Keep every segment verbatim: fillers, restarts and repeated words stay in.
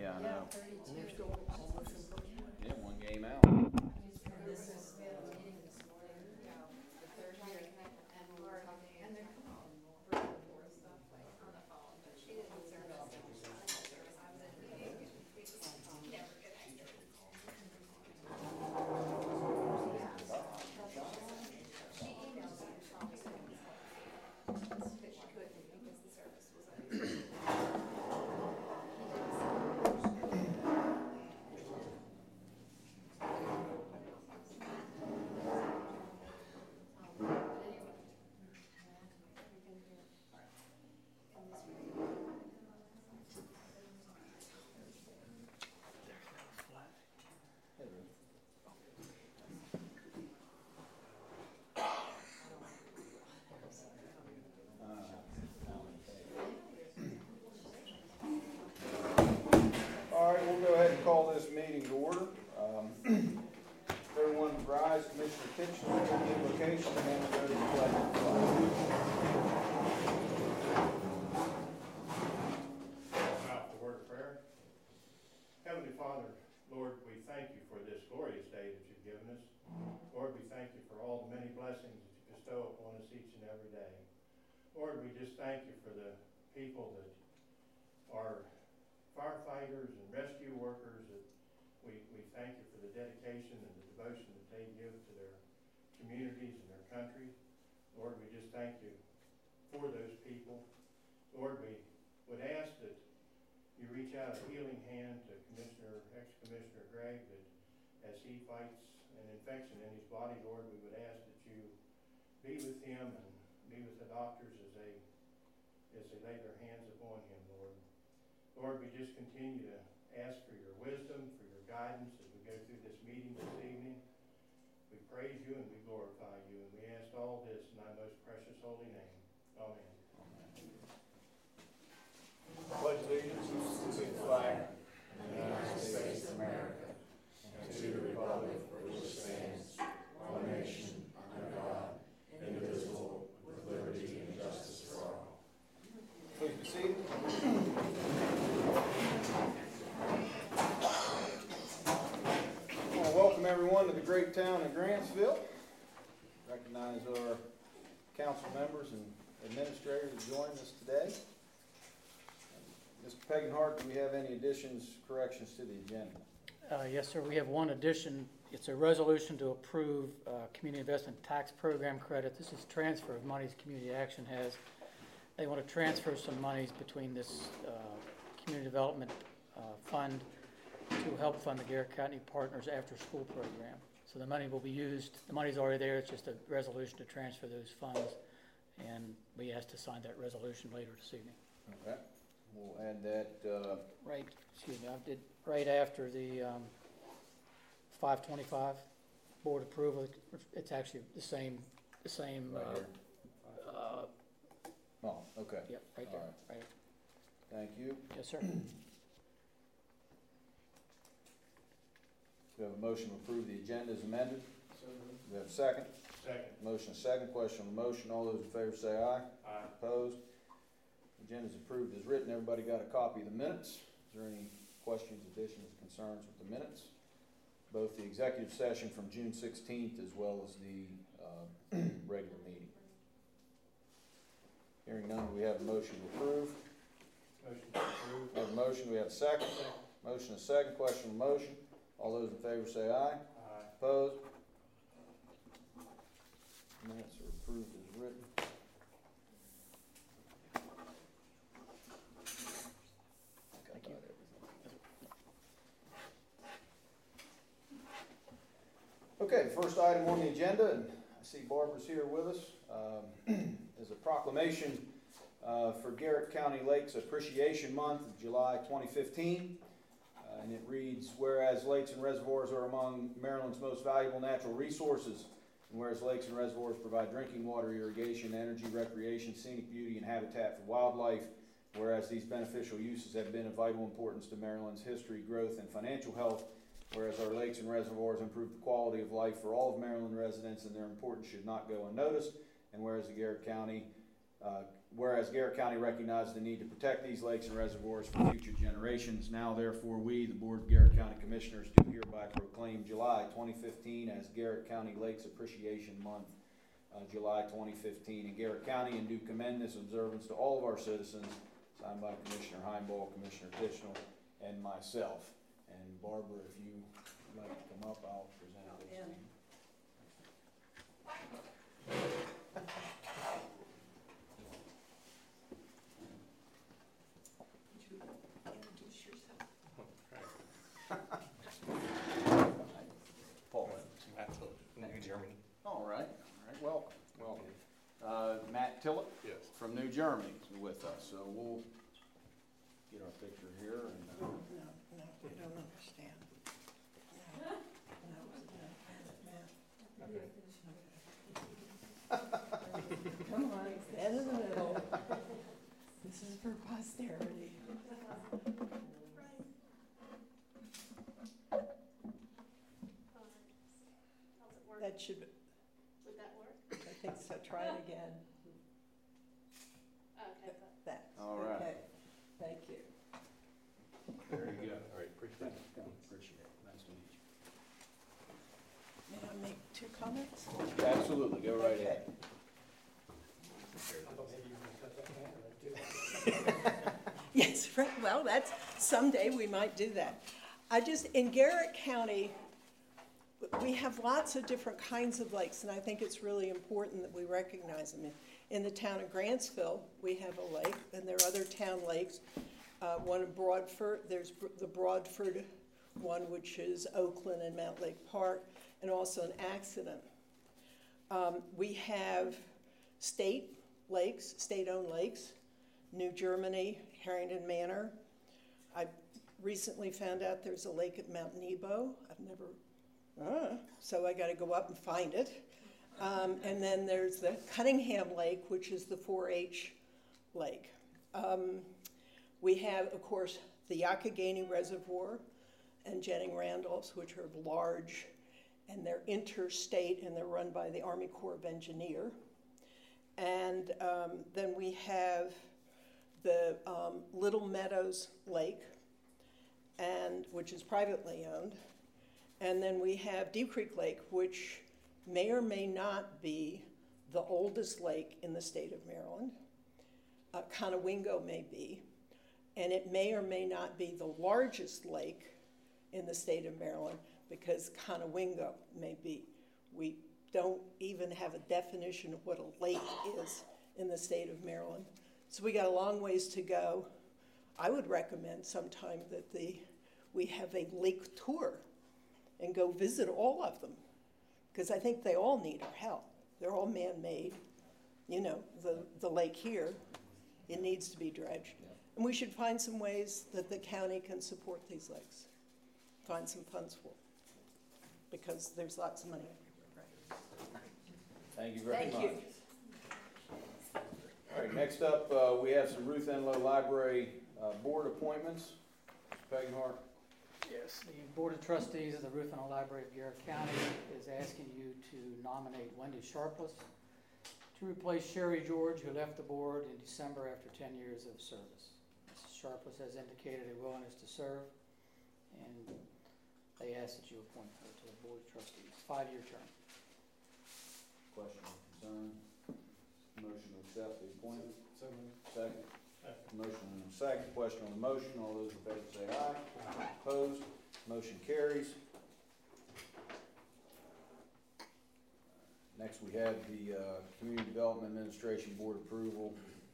Yeah, I know. And they're still almost in first place. Yeah, one game out. This is, we had a meeting this morning, you know, the Thursday, and we were talking, and they're bringing more stuff like on the phone, but she didn't service it. She didn't service, I was in a meeting, and we just never connected. She emailed me and told me that it was but she couldn't because the service was on. All right, we'll go ahead and call this meeting to order. Um, everyone rise, Commissioner Kitchen, the invocation, and then we'll go to the pledge of flag. Out the word of prayer. Heavenly Father, Lord, we thank you for this glorious day that you've given us. Lord, we thank you for all the many blessings that you bestow upon us each and every day. Lord, we just thank you for the people that are firefighters and rescue workers. That we, we thank you for the dedication and the devotion that they give to their communities and their country. Lord, we just thank you for those people. Lord, we would ask that you reach out a healing hand to Commissioner, ex-Commissioner Gregg, that as he fights an infection in his body, Lord, we would ask that you be with him and be with the doctors as they as they lay their hands upon him, Lord. Lord, we just continue to ask for your wisdom, for your guidance as we go through this meeting this evening. We praise you and we glorify you, and we ask all this in thy most precious holy name. Amen. Pledge allegiance to the flag of the United States of America and to the republic for which it stands, one nation, under God, indivisible, with liberty and justice for all. Please be seated. I want to welcome everyone to the great town of Grantsville. Recognize our council members and administrators who joined us today. Mister Pegenhart, do we have any additions, corrections to the agenda? Uh, yes, sir. We have one addition. It's a resolution to approve uh, Community Investment Tax Program credit. This is transfer of monies Community Action has. They want to transfer some monies between this uh, Community Development uh, Fund to help fund the Garrett County Partners After School Program. So the money will be used. The money's already there. It's just a resolution to transfer those funds. And we asked to sign that resolution later this evening. Okay. We'll add that. Uh, Right, excuse me, I did right after the um, five twenty-five board approval. It's actually the same, the same. right uh, here. uh, Oh, okay. Yep, right there. All right. Right. Thank you. Yes, sir. We have a motion to approve the agenda as amended. We have a second. Second. Motion, second. Question on the motion. All those in favor say aye. Aye. Opposed? Agenda is approved as written. Everybody got a copy of the minutes. Is there any questions, additions, concerns with the minutes? Both the executive session from June sixteenth as well as the uh, regular meeting. Hearing none, do we have a motion to approve? Motion to approve. We have a motion. We have a second. Motion is second. Question on the motion. All those in favor say aye. Aye. Opposed? Minutes are approved as written. Thank you. Okay, the first item on the agenda, and I see Barbara's here with us, um, is a proclamation uh, for Garrett County Lakes Appreciation Month of July twenty fifteen. Uh, and it reads, whereas lakes and reservoirs are among Maryland's most valuable natural resources, and whereas lakes and reservoirs provide drinking water, irrigation, energy, recreation, scenic beauty, and habitat for wildlife, whereas these beneficial uses have been of vital importance to Maryland's history, growth, and financial health, whereas our lakes and reservoirs improve the quality of life for all of Maryland residents and their importance should not go unnoticed, and whereas the Garrett County uh, whereas Garrett County recognizes the need to protect these lakes and reservoirs for future generations, now therefore we, the Board of Garrett County Commissioners, do hereby proclaim July twenty fifteen as Garrett County Lakes Appreciation Month, uh, July twenty fifteen in Garrett County, and do commend this observance to all of our citizens, signed by Commissioner Heimbaugh, Commissioner Titchnell, and myself. And Barbara, if you would like to come up, I'll present it. Yeah. Introduce yourself. Paul. Matt Tillett, New Germany. All right, all right, welcome, welcome. Uh, Matt Tillett Yes. from New Germany is with us, so we'll get our picture here and, uh, No, no, you don't understand. No, no, no, Come on, stand in the middle. This is for posterity. That should, Would that work? I think so, try it again. Okay. That, all right, okay, thank you. there you go. All right, appreciate it. Appreciate it, nice to meet you. May I make two comments? Absolutely, go right Okay. ahead. Yes, right, well, that's, someday we might do that. I just, in Garrett County, we have lots of different kinds of lakes, and I think it's really important that we recognize them. In the town of Grantsville, we have a lake, and there are other town lakes. Uh, one in Broadford, there's Br- the Broadford one, which is Oakland and Mount Lake Park, and also an accident. Um, we have state lakes, state-owned lakes, New Germany, Harrington Manor. I recently found out there's a lake at Mount Nebo. I've never, uh, so I gotta go up and find it. Um, and then there's the Cunningham Lake, which is the four H lake. Um, we have, of course, the Youghiogheny Reservoir and Jennings Randolph's, which are large, and they're interstate, and they're run by the Army Corps of Engineers. And um, then we have the um, Little Meadows Lake, and which is privately owned. And then we have Deep Creek Lake, which may or may not be the oldest lake in the state of Maryland. Uh, Conowingo may be, and it may or may not be the largest lake in the state of Maryland, because Conowingo may be. We don't even have a definition of what a lake is in the state of Maryland. So we got a long ways to go. I would recommend sometime that the, we have a lake tour and go visit all of them, because I think they all need our help. They're all man-made. You know, the, the lake here, it needs to be dredged. And we should find some ways that the county can support these lakes. Find some funds for it, because there's lots of money. Thank you very Thank much. you. All right, next up, uh, we have some Ruth Enlow Library uh, Board appointments. Mister Pagenhart. Yes, the Board of Trustees of the Ruth Enlow Library of Garrett County is asking you to nominate Wendy Sharpless to replace Sherry George, who left the board in December after ten years of service. Missus Sharpless has indicated a willingness to serve, and they ask that you appoint her to the Board of Trustees, five-year term. Question or concern? Motion to accept the appointment? Second? Motion and a second. Question on the motion. All those in favor say aye. Opposed? Motion carries. Next, we have the uh, Community Development Administration Board approval.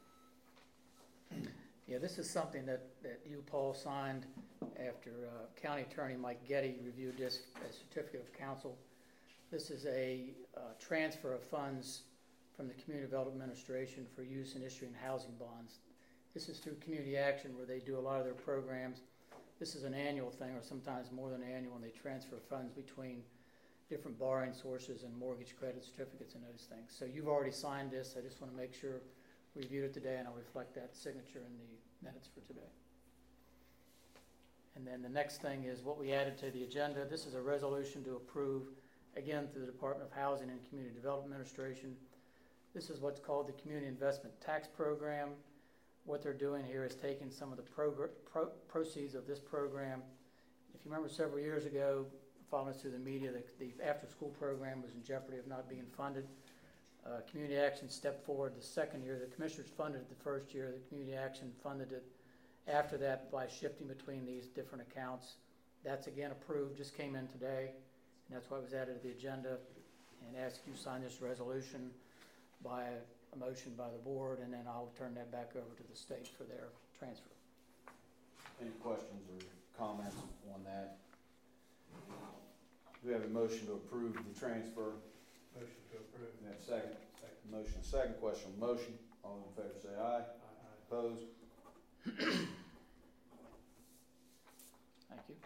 Yeah, this is something that, that you, Paul, signed after uh, County Attorney Mike Getty reviewed this as certificate of council. This is a uh, transfer of funds from the Community Development Administration for use in issuing housing bonds. This is through Community Action, where they do a lot of their programs. This is an annual thing, or sometimes more than annual, and they transfer funds between different borrowing sources and mortgage credit certificates and those things. So you've already signed this. I just want to make sure we reviewed it today, and I'll reflect that signature in the minutes for today. And then the next thing is what we added to the agenda. This is a resolution to approve, again, through the Department of Housing and Community Development Administration, This is what's called the Community Investment Tax Program. What they're doing here is taking some of the progr- pro- proceeds of this program. If you remember several years ago, following us through the media, the, the after-school program was in jeopardy of not being funded. Uh, Community Action stepped forward the second year. The commissioners funded it the first year. The Community Action funded it after that by shifting between these different accounts. That's again approved, just came in today, and that's why it was added to the agenda. And ask you to sign this resolution by a, a motion by the board, and then I'll turn that back over to the state for their transfer. Any questions or comments on that? Do we have a motion to approve the transfer? Motion to approve. We have a second. Second. Motion, second question on the motion. All in favor say aye. Aye. Opposed? Thank you.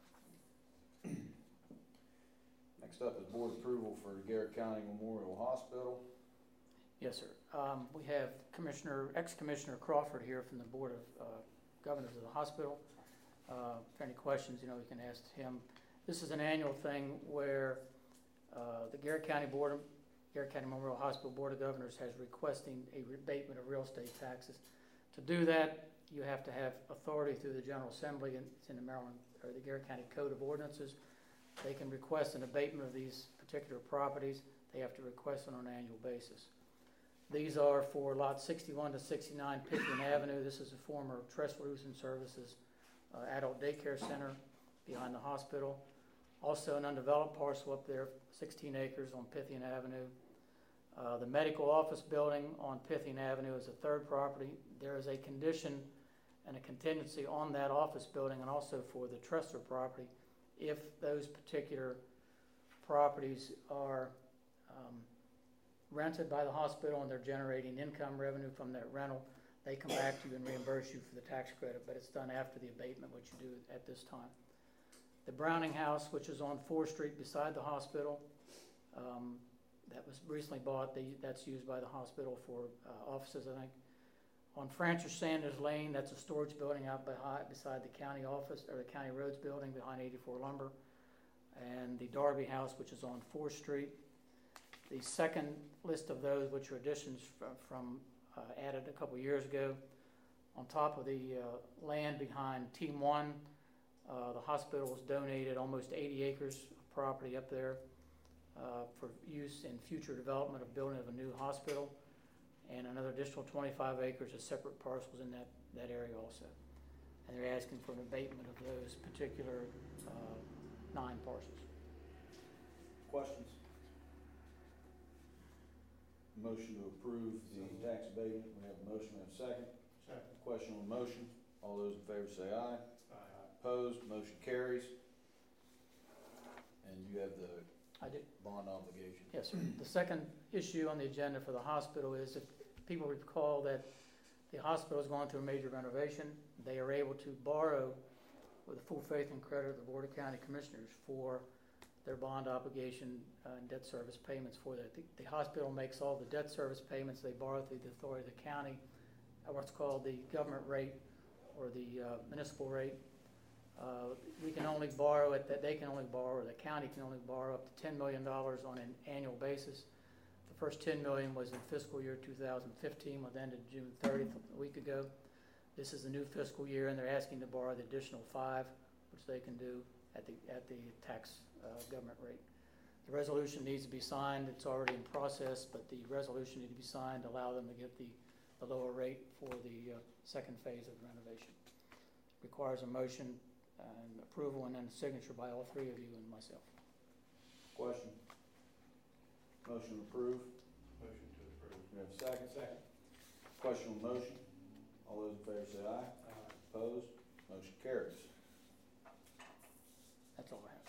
Next up is board approval for Garrett County Memorial Hospital. Yes, sir. Um, we have Commissioner, ex-Commissioner Crawford here from the Board of uh, Governors of the hospital. Uh, if any questions, you know, we can ask him. This is an annual thing where uh, the Garrett County Board, of, Garrett County Memorial Hospital Board of Governors has requesting a rebatement of real estate taxes. To do that, you have to have authority through the General Assembly, and it's in the Maryland or the Garrett County Code of Ordinances. They can request an abatement of these particular properties. They have to request it on an annual basis. These are for lot sixty-one to sixty-nine Pythian Avenue. This is a former Tressler-Houston Services uh, adult daycare center behind the hospital. Also an undeveloped parcel up there, sixteen acres on Pythian Avenue. Uh, the medical office building on Pythian Avenue is a third property. There is a condition and a contingency on that office building and also for the Tressler property. If those particular properties are um, rented by the hospital and they're generating income revenue from that rental, they come back to you and reimburse you for the tax credit, but it's done after the abatement, which you do at this time. The Browning House, which is on fourth Street beside the hospital, um, that was recently bought. They, that's used by the hospital for uh, offices, I think. On Francis Sanders Lane, that's a storage building out behind, beside the county office, or the county roads building behind eighty-four Lumber. And the Darby House, which is on fourth Street. The second list of those, which are additions from, from uh, added a couple years ago, on top of the uh, land behind Team One, uh, the hospital has donated almost eighty acres of property up there uh, for use in future development of building of a new hospital, and another additional twenty-five acres of separate parcels in that, that area also. And they're asking for an abatement of those particular uh, nine parcels. Questions? Motion to approve the tax abatement. We have a motion, we have a second. Second. Question on the motion. All those in favor say aye. Aye. Opposed, motion carries. And you have the I do. bond obligation. Yes, sir. The second issue on the agenda for the hospital is, if people recall that the hospital is going through a major renovation, they are able to borrow with the full faith and credit of the Board of County Commissioners for their bond obligation uh, and debt service payments for that. The, the hospital makes all the debt service payments. They borrow through the authority of the county, at what's called the government rate or the uh, municipal rate. Uh, we can only borrow at that, they can only borrow, or the county can only borrow up to ten million dollars on an annual basis. The first ten million dollars was in fiscal year two thousand fifteen, which ended June thirtieth, a week ago. This is the new fiscal year, and they're asking to borrow the additional five, which they can do at the, at the tax uh, government rate. The resolution needs to be signed. It's already in process, but the resolution needs to be signed to allow them to get the, the lower rate for the uh, second phase of the renovation. Requires a motion and approval and then a signature by all three of you and myself. Question? Motion approved. Motion to approve. We have a second. Second. Question on the motion. All those in favor say aye. Aye. Opposed? Motion carries. That's all I have.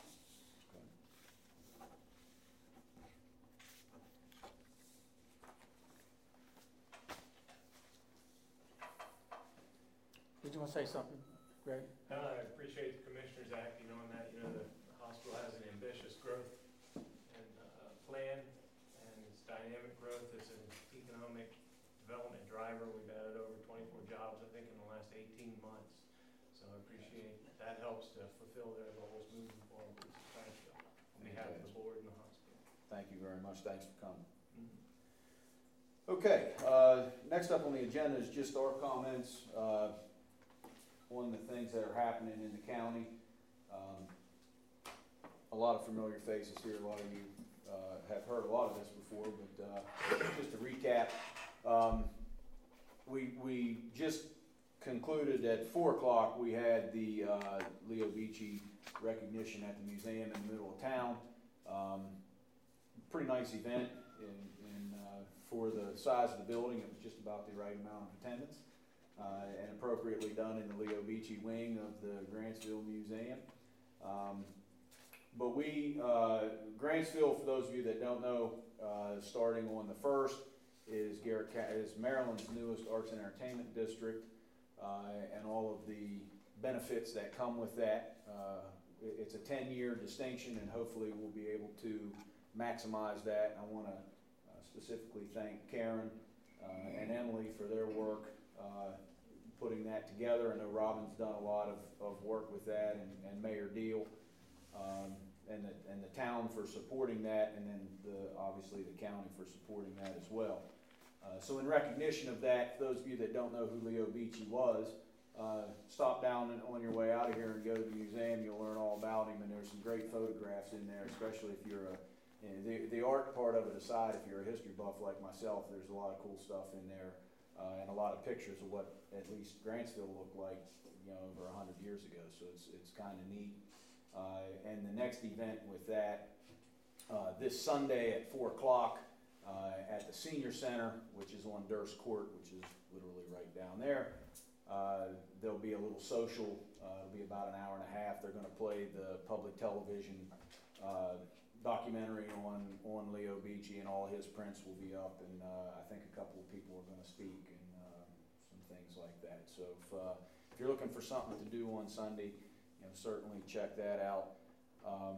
Did you want to say something, Greg? Uh, I appreciate the commissioners acting on that. You know, the hospital has an ambitious growth and uh, plan, and it's dynamic growth. It's an economic development driver. We've added over twenty-four jobs, I think, in the last eighteen months. So I appreciate that helps to fulfill their goals moving forward. So thank you on behalf of the board and the hospital. Thank you very much. Thanks for coming. Mm-hmm. Okay, uh, next up on the agenda is just our comments, uh, on the things that are happening in the county. Um, a lot of familiar faces here, a lot of you, uh, have heard a lot of this before, but, uh, just to recap, um, we, we just concluded at four o'clock, we had the, uh, Leo Beachy recognition at the museum in the middle of town. Um, pretty nice event in, in, uh, for the size of the building. It was just about the right amount of attendance, uh, and appropriately done in the Leo Beachy wing of the Grantsville Museum. Um, but we, uh, Grantsville, for those of you that don't know, uh, starting on the first, is Garrett is Maryland's newest arts and entertainment district, uh, and all of the benefits that come with that. Uh, it, it's a ten-year distinction, and hopefully we'll be able to maximize that. I want to uh, specifically thank Karen uh, and Emily for their work uh, putting that together. I know Robin's done a lot of, of work with that, and, and Mayor Deal, um, and, the, and the town for supporting that, and then the, obviously the county for supporting that as well. Uh, so in recognition of that, for those of you that don't know who Leo Beachy was, uh, stop down and on your way out of here and go to the museum. You'll learn all about him, and there's some great photographs in there, especially if you're a And the, the art part of it aside, if you're a history buff like myself, there's a lot of cool stuff in there, uh, and a lot of pictures of what at least Grantsville looked like, you know, over a hundred years ago. So it's it's kind of neat. Uh, and the next event with that, uh, this Sunday at four o'clock uh, at the Senior Center, which is on Durst Court, which is literally right down there. Uh, there'll be a little social. Uh, it'll be about an hour and a half. They're going to play the public television Uh, documentary on, on Leo Beachy, and all his prints will be up, and uh, I think a couple of people are going to speak, and uh, some things like that. So if, uh, if you're looking for something to do on Sunday, you know, certainly check that out. Um,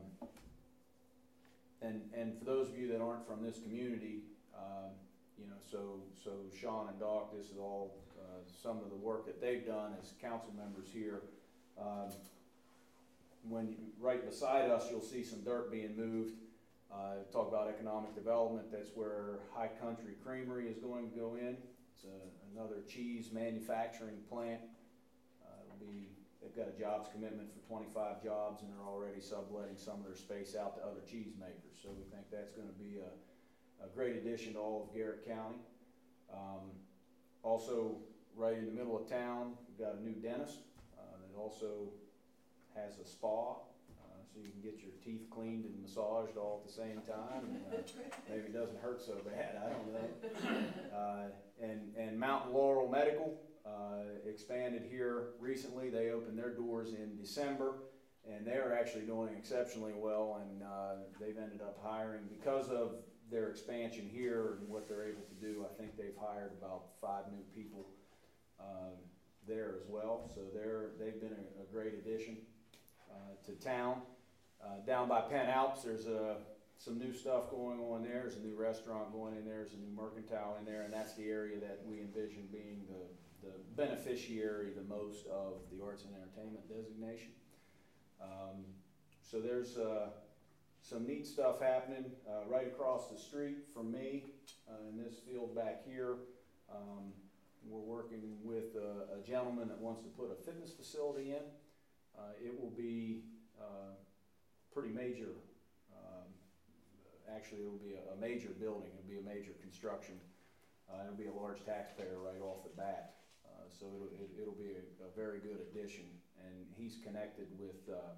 and, and for those of you that aren't from this community, um, you know, so, so Sean and Doc, this is all uh, some of the work that they've done as council members here. Um, When you, right beside us, you'll see some dirt being moved. Uh, talk about economic development. That's where High Country Creamery is going to go in. It's a, another cheese manufacturing plant. Uh, it'll be, they've got a jobs commitment for twenty-five jobs, and they're already subletting some of their space out to other cheese makers. So we think that's going to be a, a great addition to all of Garrett County. Um, also, right in the middle of town, we've got a new dentist uh, that also has a spa, uh, so you can get your teeth cleaned and massaged all at the same time. And, uh, maybe it doesn't hurt so bad, I don't know. Uh, and, and Mountain Laurel Medical uh, expanded here recently. They opened their doors in December, and they're actually doing exceptionally well, and uh, they've ended up hiring, because of their expansion here and what they're able to do, I think they've hired about five new people um, there as well. So they're, they've been a, a great addition Uh, to town. Uh, down by Penn Alps, there's uh, some new stuff going on there. There's a new restaurant going in there. There's a new mercantile in there, and that's the area that we envision being the, the beneficiary the most of the arts and entertainment designation. Um, so there's uh, some neat stuff happening uh, right across the street from me uh, in this field back here. Um, we're working with a, a gentleman that wants to put a fitness facility in. Uh, it will be uh, pretty major, um, actually it will be a, a major building. It will be a major construction. Uh, it will be a large taxpayer right off the bat. Uh, so it'll, it, it'll be a, a very good addition. And he's connected with uh,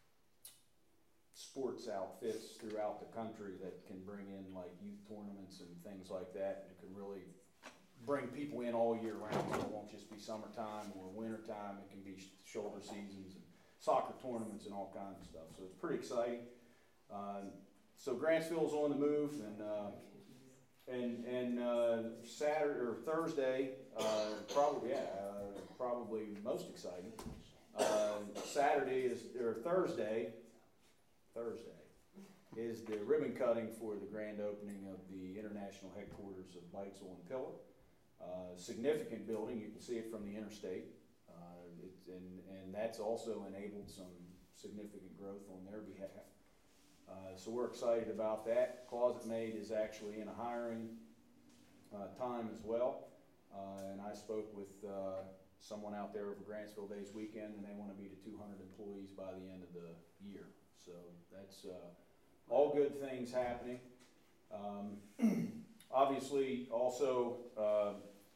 sports outfits throughout the country that can bring in like youth tournaments and things like that. And it can really bring people in all year round, so it won't just be summertime or wintertime. It can be sh shoulder seasons and soccer tournaments and all kinds of stuff. So it's pretty exciting. Uh, so Grantsville's on the move, and uh, and and uh, Saturday or Thursday, uh, probably yeah, uh, probably most exciting. Uh, Saturday is or Thursday, Thursday is the ribbon cutting for the grand opening of the international headquarters of Beitzel and Pillar. Uh, significant building. You can see it from the interstate. Uh, it's, and, and that's also enabled some significant growth on their behalf. Uh, so we're excited about that. Closet Made is actually in a hiring uh, time as well. Uh, and I spoke with uh, someone out there over Grantsville Days weekend, and they want to be to two hundred employees by the end of the year. So that's uh, all good things happening. Um, obviously, also, uh,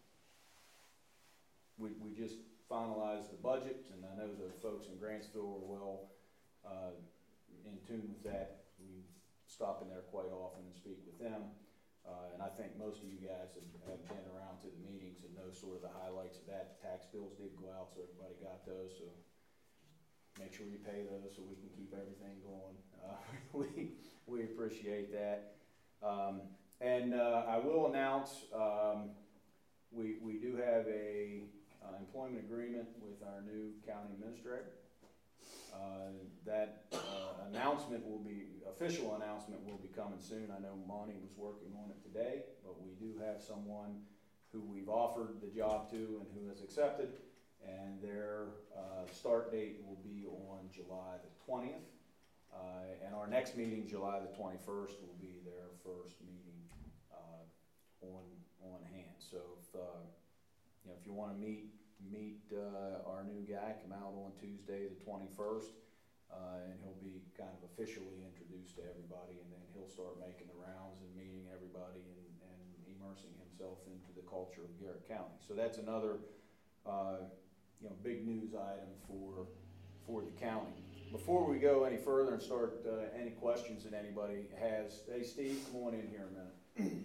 we, we just finalized the budget, and I know the folks in Grantsville are well uh, in tune with that. We stop in there quite often and speak with them. Uh, and I think most of you guys have, have been around to the meetings and know sort of the highlights of that. The tax bills did go out, so everybody got those. So make sure you pay those so we can keep everything going. Uh, we we appreciate that. Um, and uh, I will announce um, we we do have a uh, employment agreement with our new county administrator. Uh, that uh, announcement will be, official announcement will be coming soon. I know Monty was working on it today, but we do have someone who we've offered the job to and who has accepted, and their uh, start date will be on July the twentieth. Uh, and our next meeting, July the twenty-first, will be their first meeting uh, on on hand. So if uh, you know, if you want to meet meet uh, our new guy, come out on Tuesday the twenty-first, uh, and he'll be kind of officially introduced to everybody, and then he'll start making the rounds and meeting everybody and, and immersing himself into the culture of Garrett County. So that's another uh, you know, big news item for for the county. Before we go any further and start uh, any questions that anybody has, hey Steve, come on in here a minute.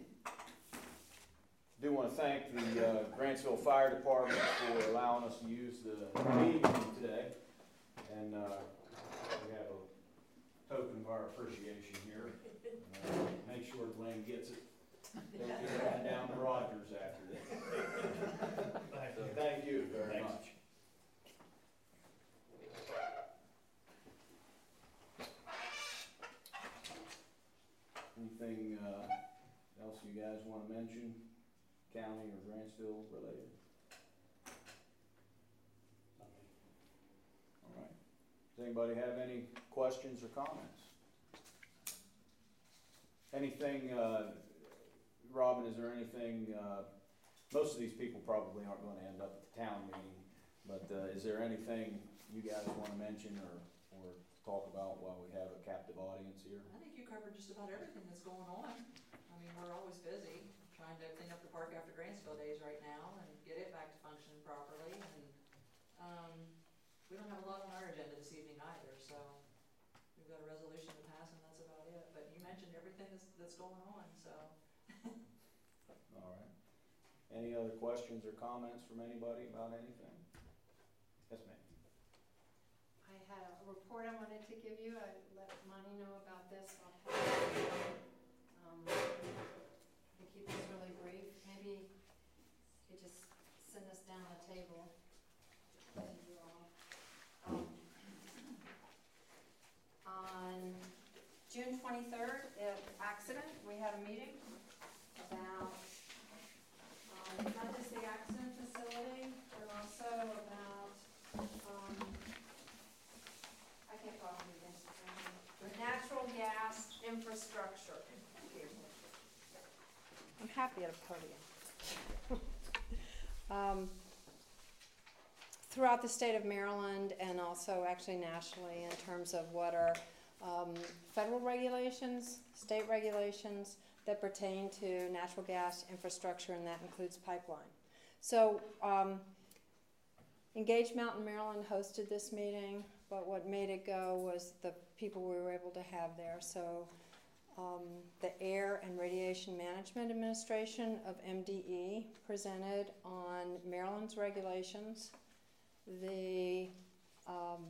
Do want to thank the uh, Grantsville Fire Department for allowing us to use the meeting room today. And uh, we have a token of our appreciation here. Uh, make sure Glenn gets it. Don't get right down to Rogers after this. So thank you very much. Anything uh, else you guys want to mention? County or Grantsville related? All right. Does anybody have any questions or comments? Anything, uh, Robin, is there anything, uh, most of these people probably aren't going to end up at the town meeting, but uh, is there anything you guys want to mention or, or talk about while we have a captive audience here? I think you covered just about everything that's going on. I mean, we're always busy trying to clean up the park after Grantsville Days right now and get it back to functioning properly. And um, we don't have a lot on our agenda this evening either, so we've got a resolution to pass and that's about it. But you mentioned everything that's, that's going on, so. All right. Any other questions or comments from anybody about anything? Yes, ma'am. I had a report I wanted to give you. I let Monty know about this. I'll pass it on. Um, we'll keep this really brief. Maybe you could just send us down the table to you all. Um, on June twenty-third, at accident, we had a meeting about um, not just the accident facility, but also about um, I can't talk to you again. Natural gas infrastructure. I'm happy at a podium. um, throughout the state of Maryland and also actually nationally in terms of what are um, federal regulations, state regulations that pertain to natural gas infrastructure, and that includes pipeline. So um, Engage Mountain, Maryland hosted this meeting, but what made it go was the people we were able to have there. So um, the Air and Radiation Management Administration of M D E presented on Maryland's regulations. The um,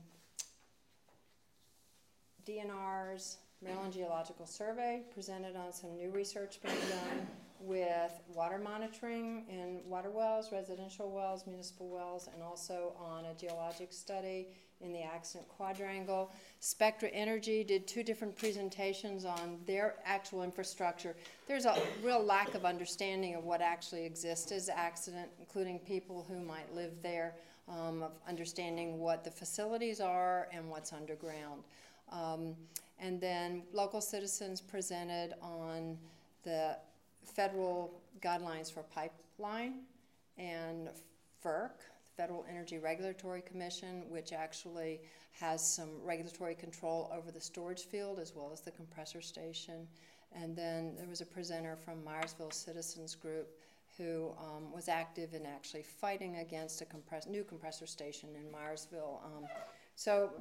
D N R's Maryland Geological Survey presented on some new research being done with water monitoring in water wells, residential wells, municipal wells, and also on a geologic study in the accident quadrangle. Spectra Energy did two different presentations on their actual infrastructure. There's a real lack of understanding of what actually exists as accident, including people who might live there, um, of understanding what the facilities are and what's underground. Um, and then local citizens presented on the federal guidelines for pipeline, and FERC, Federal Energy Regulatory Commission, which actually has some regulatory control over the storage field as well as the compressor station. And then there was a presenter from Myersville Citizens Group who um, was active in actually fighting against a compress new compressor station in Myersville. Um, so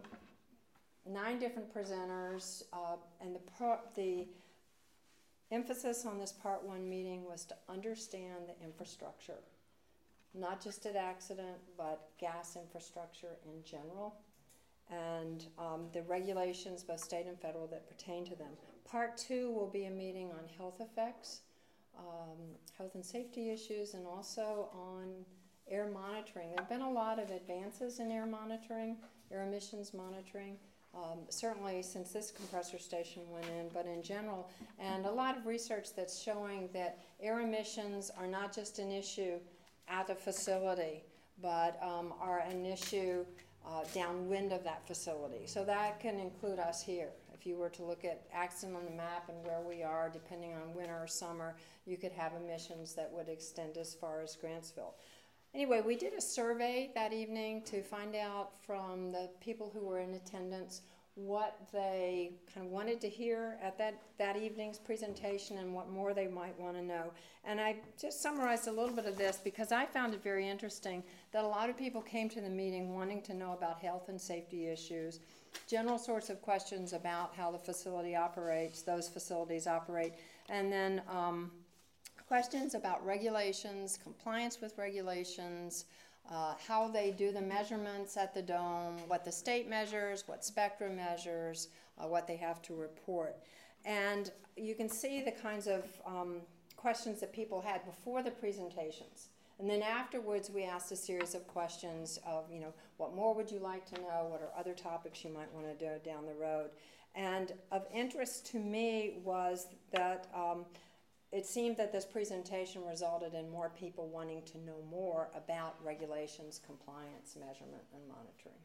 nine different presenters, uh, and the, pro the emphasis on this part one meeting was to understand the infrastructure, not just at accident, but gas infrastructure in general, and um, the regulations, both state and federal, that pertain to them. Part two will be a meeting on health effects, um, health and safety issues, and also on air monitoring. There have been a lot of advances in air monitoring, air emissions monitoring, um, certainly since this compressor station went in, but in general, and a lot of research that's showing that air emissions are not just an issue at a facility, but um, are an issue uh, downwind of that facility. So that can include us here. If you were to look at Axton on the map and where we are, depending on winter or summer, you could have emissions that would extend as far as Grantsville. Anyway, we did a survey that evening to find out from the people who were in attendance what they kind of wanted to hear at that, that evening's presentation and what more they might want to know. And I just summarized a little bit of this because I found it very interesting that a lot of people came to the meeting wanting to know about health and safety issues, general sorts of questions about how the facility operates, those facilities operate, and then um, questions about regulations, compliance with regulations, Uh, how they do the measurements at the dome, what the state measures, what Spectra measures, uh, what they have to report. And you can see the kinds of um, questions that people had before the presentations. And then afterwards we asked a series of questions of, you know, what more would you like to know? What are other topics you might want to do down the road? And of interest to me was that um, it seemed that this presentation resulted in more people wanting to know more about regulations, compliance, measurement, and monitoring.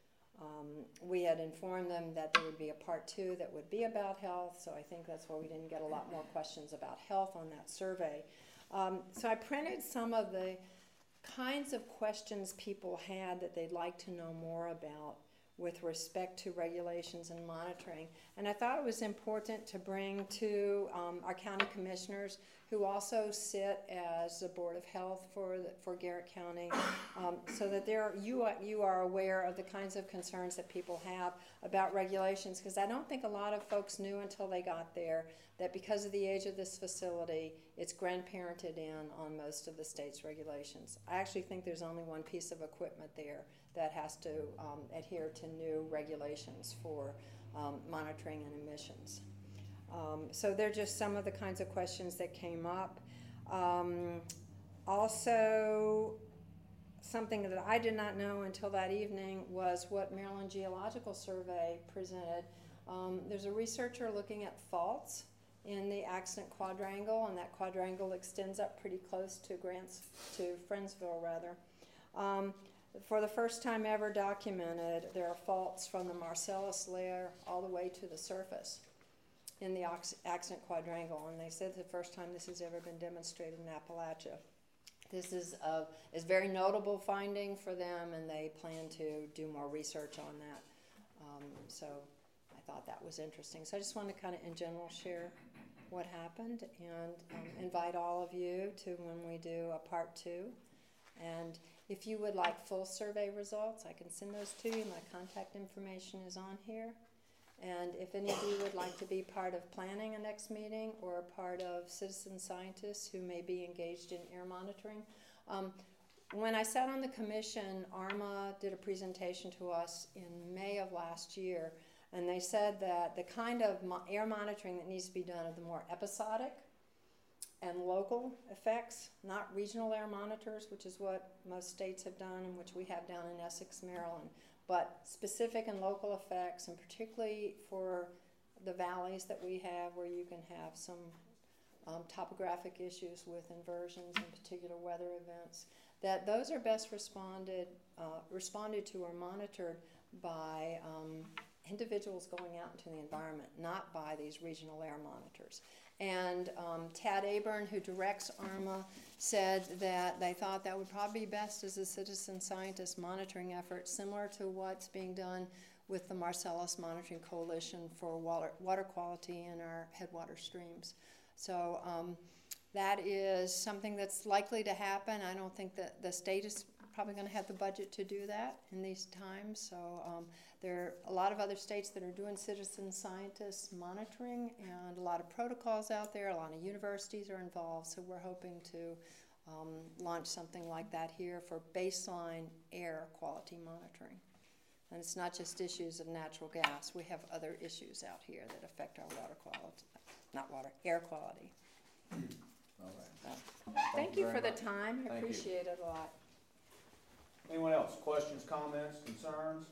Um, we had informed them that there would be a part two that would be about health, so I think that's why we didn't get a lot more questions about health on that survey. Um, so I printed some of the kinds of questions people had that they'd like to know more about with respect to regulations and monitoring. And I thought it was important to bring to um, our county commissioners, who also sit as the Board of Health for, the, for Garrett County, um, so that there, you, are, you are aware of the kinds of concerns that people have about regulations, because I don't think a lot of folks knew until they got there that because of the age of this facility, it's grandparented in on most of the state's regulations. I actually think there's only one piece of equipment there that has to um, adhere to new regulations for um, monitoring and emissions. Um, so they're just some of the kinds of questions that came up. Um, also, something that I did not know until that evening was what Maryland Geological Survey presented. Um, there's a researcher looking at faults in the accident quadrangle, and that quadrangle extends up pretty close to Grants, to Friendsville rather. Um, For the first time ever documented, there are faults from the Marcellus layer all the way to the surface in the accident quadrangle, and they said the first time this has ever been demonstrated in Appalachia. This is a is very notable finding for them, and they plan to do more research on that. Um, so I thought that was interesting. So I just wanted to kind of, in general, share what happened and um, invite all of you to when we do a part two. And if you would like full survey results, I can send those to you. My contact information is on here. And if any of you would like to be part of planning a next meeting or a part of citizen scientists who may be engaged in air monitoring. Um, when I sat on the commission, ARMA did a presentation to us in May of last year, and they said that the kind of mo air monitoring that needs to be done are the more episodic and local effects, not regional air monitors, which is what most states have done and which we have down in Essex, Maryland, but specific and local effects, and particularly for the valleys that we have where you can have some um, topographic issues with inversions and particular weather events, that those are best responded, uh, responded to or monitored by um, individuals going out into the environment, not by these regional air monitors. And um, Tad Aburn, who directs ARMA, said that they thought that would probably be best as a citizen scientist monitoring effort, similar to what's being done with the Marcellus Monitoring Coalition for water, water quality in our headwater streams. So um, that is something that's likely to happen. I don't think that the state is probably going to have the budget to do that in these times. So um, there are a lot of other states that are doing citizen scientists monitoring, and a lot of protocols out there. A lot of universities are involved. So we're hoping to um, launch something like that here for baseline air quality monitoring. And it's not just issues of natural gas. We have other issues out here that affect our water quality, not water, air quality. All right. So, thank you very for the much. time. I Thank you. appreciate it a lot. Anyone else? Questions, comments, concerns?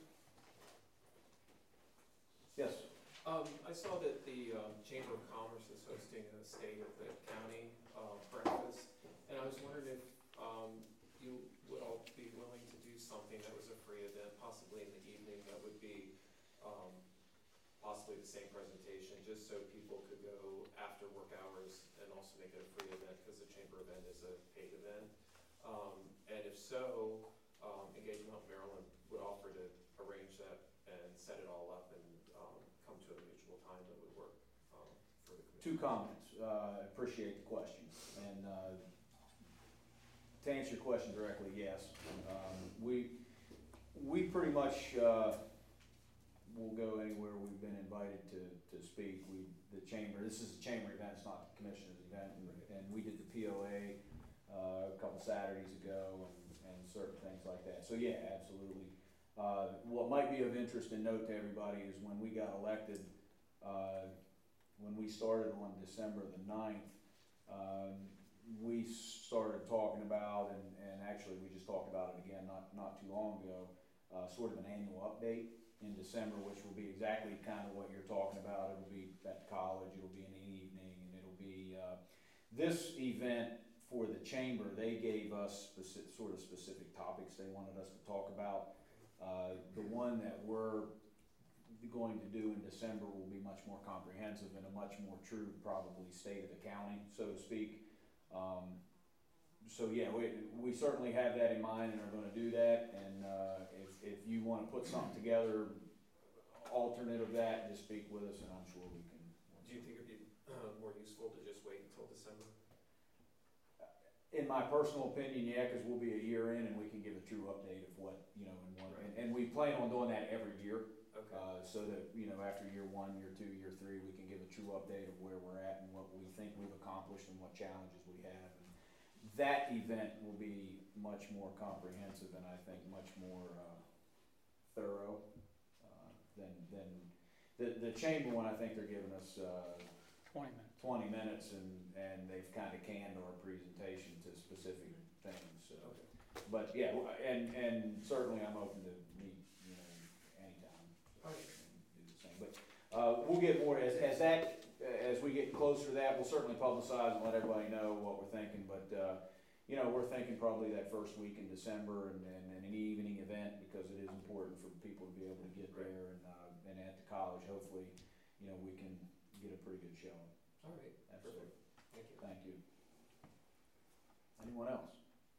Yes. Um, I saw that the, um, Chamber of Commerce is hosting a State of the County, uh, breakfast, and I was wondering if, um, you would all be willing to do something that was a free event, possibly in the evening, that would be, um, possibly the same presentation, just so people could go after work hours and also make it a free event, because the Chamber event is a paid event. Um, and if so, um, Engagement Help Maryland would offer to arrange that and set it all up and, um, come to a mutual time that would work, um, for the community. Two comments. Uh, I appreciate the question. And uh, to answer your question directly, yes. Um, we we pretty much uh, will go anywhere we've been invited to, to speak. We the chamber. This is a chamber event. It's not the commissioner's event. And, and we did the P O A uh, a couple Saturdays ago and, and certain things like that. So yeah, absolutely. Uh, what might be of interest and note to everybody is when we got elected, uh, when we started on December the ninth, um, we started talking about, and, and actually we just talked about it again not, not too long ago, uh, sort of an annual update in December, which will be exactly kind of what you're talking about. It'll be at the college, it'll be in the evening, and it'll be, uh, this event for the chamber, they gave us specific, sort of specific topics they wanted us to talk about. Uh, the one that we're going to do in December will be much more comprehensive and a much more true, probably, state of the county, so to speak. Um, so yeah, we, we certainly have that in mind and are gonna do that, and uh, if, if you wanna put something together, alternate of that, just speak with us and I'm sure we can. Do you think it'd be, uh, more useful to just wait until December? In my personal opinion, yeah, because we'll be a year in and we can give a true update of what, you know, in one, and, and we plan on doing that every year. Okay. Uh, so that, you know, after year one, year two, year three, we can give a true update of where we're at and what we think we've accomplished and what challenges we have. And that event will be much more comprehensive and I think much more, uh, thorough, uh, than, than, the, the chamber one, I think they're giving us, uh, Twenty minutes. twenty minutes and, and they've kind of canned our presentation to specific things, so. But yeah, and, and certainly I'm open to meet, you know, anytime. So, and do the same. But, uh, we'll get more, as, as that, as we get closer to that, we'll certainly publicize and let everybody know what we're thinking, but, uh, you know, we're thinking probably that first week in December and, and, and an evening event, because it is important for people to be able to get there and, uh, and at the college, hopefully, you know, we can get a pretty good showing. All right, Absolutely. thank you. Thank you. Anyone else?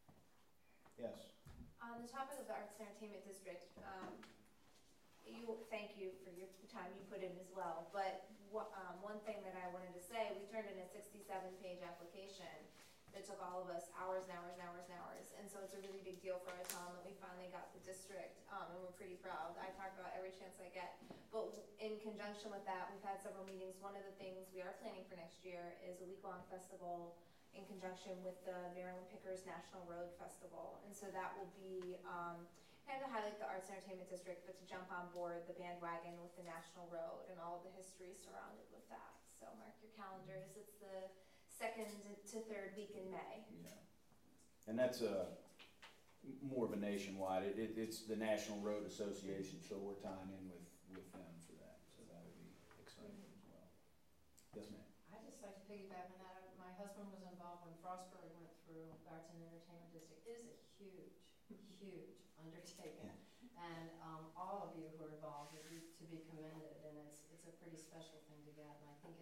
Yes. On the topic of the Arts and Entertainment District, um, you, thank you for your time you put in as well, but wha- um, one thing that I wanted to say, we turned in a sixty-seven page application that took all of us hours and hours and hours and hours, and so it's a really big deal for our town that we finally got the district, um, and we're pretty proud. I talk about every chance I get, but in conjunction with that, we've had several meetings. One of the things we are planning for next year is a week-long festival in conjunction with the Maryland Pickers National Road Festival. And so that will be um, kind of to highlight the Arts and Entertainment District, but to jump on board the bandwagon with the National Road and all the history surrounded with that. So mark your calendars. It's the second to third week in May. Yeah. And that's a, more of a nationwide, it, it, it's the National Road Association, so we're tying in with, with them for that. So that would be exciting as well. Yes, ma'am. I'd just like to piggyback on that. My husband was involved when Frostburg went through the Arts and Entertainment District. It is a huge, huge undertaking. And um, all of you who are involved are to be commended, and it's, it's a pretty special thing to get. And I think it's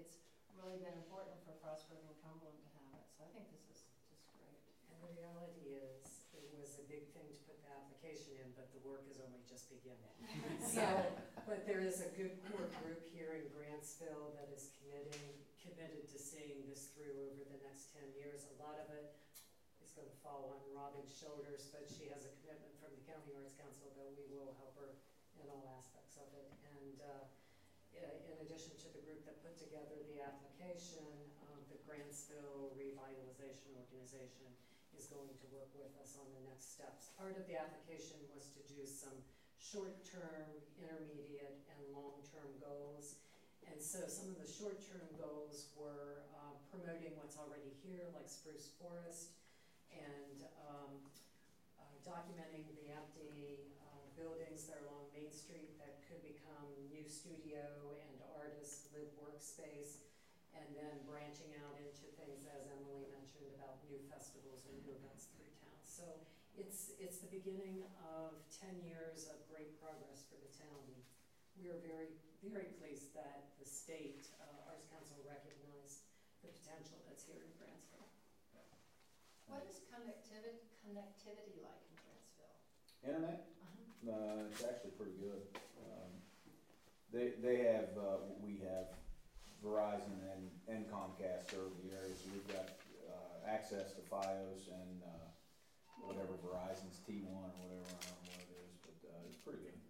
really been important for Frostburg and Cumberland to have it, so I think this is just great. And the reality is, it was a big thing to put the application in, but the work is only just beginning. So, but there is a good core group here in Grantsville that is committing, committed to seeing this through over the next ten years. A lot of it is gonna fall on Robin's shoulders, but she has a commitment from the County Arts Council that we will help her in all aspects of it. And, uh, in addition to the group that put together the application, um, the Grantsville Revitalization Organization is going to work with us on the next steps. Part of the application was to do some short-term, intermediate, and long-term goals. And so some of the short-term goals were uh, promoting what's already here, like Spruce Forest, and um, uh, documenting the empty uh, buildings that are along Main Street that could become new studio and artist live workspace, and then branching out into things, as Emily mentioned, about new festivals and new events through town. So it's it's the beginning of ten years of great progress for the town. We are very, very pleased that the state uh, Arts Council recognized the potential that's here in Grantsville. What is connectivity, connectivity like in Grantsville? Internet? Uh-huh. Uh, it's actually pretty good. Um, they, they have, uh, we have Verizon and, and Comcast serve the areas. We've got, uh, access to FiOS and, uh, whatever Verizon's T one or whatever, I don't know what it is, but, uh, it's pretty good.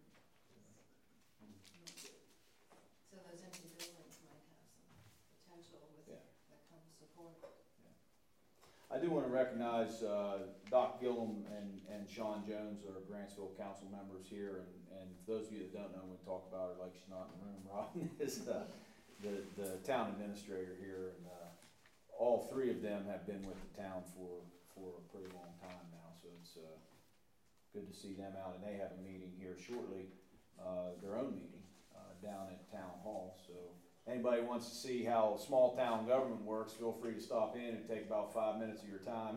So those empty buildings might have some potential with Yeah. that kind of support. I do want to recognize uh, Doc Gillum and, and Sean Jones, our Grantsville council members here, and, and for those of you that don't know, we talk about her like she's not in the room. Robin is uh, the, the town administrator here, and uh, all three of them have been with the town for, for a pretty long time now, so it's uh, good to see them out, and they have a meeting here shortly, uh, their own meeting, uh, down at Town Hall, so anybody wants to see how small town government works, feel free to stop in and take about five minutes of your time.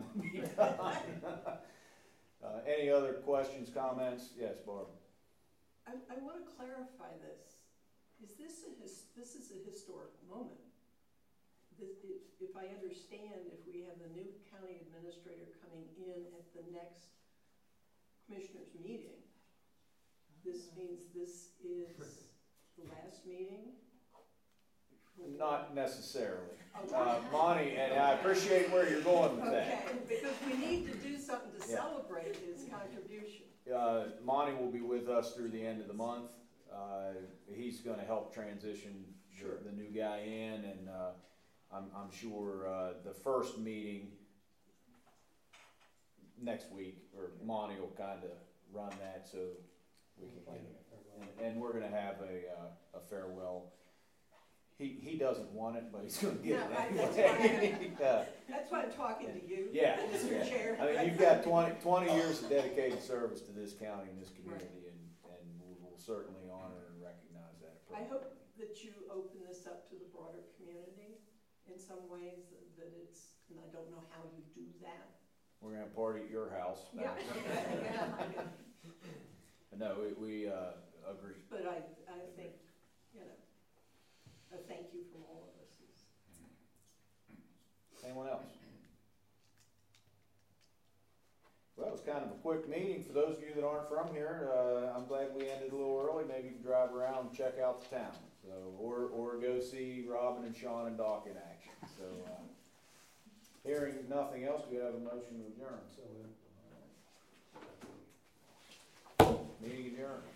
uh, any other questions, comments? Yes, Barb. I, I want to clarify this. Is this a his, this is a historic moment? This, if, if I understand, if we have the new county administrator coming in at the next commissioners meeting, this means this is the last meeting? Not necessarily. Okay. Uh, Monty, and I appreciate where you're going with Okay, that. because we need to do something to Yeah. celebrate his contribution. Uh, Monty will be with us through the end of the month. Uh, he's gonna help transition Sure. the, the new guy in, and, uh, I'm, I'm sure, uh, the first meeting next week, or Monty will kinda run that, so we can get it. And, and we're gonna have a, uh, a farewell. He, he doesn't want it, but he's gonna get No, it I- that's anyway. Uh, That's why I'm talking to you, Yeah, Mister yeah. Chair. I mean, you've got twenty, twenty years of dedicated service to this county and this community, and, and we will certainly honor and recognize that I appropriately. hope that you open this up to the broader community in some ways, that it's, and I don't know how you do that. We're gonna party at your house. Yeah, yeah, No, we, we, uh, agree. but I, I think, you know, a thank you from all of us is. Anyone else? Well, it was kind of a quick meeting. For those of you that aren't from here, uh, I'm glad we ended a little early. Maybe you can drive around and check out the town. So, or, or go see Robin and Sean and Doc in action. So, uh, hearing nothing else, we have a motion to adjourn. So, meeting adjourned.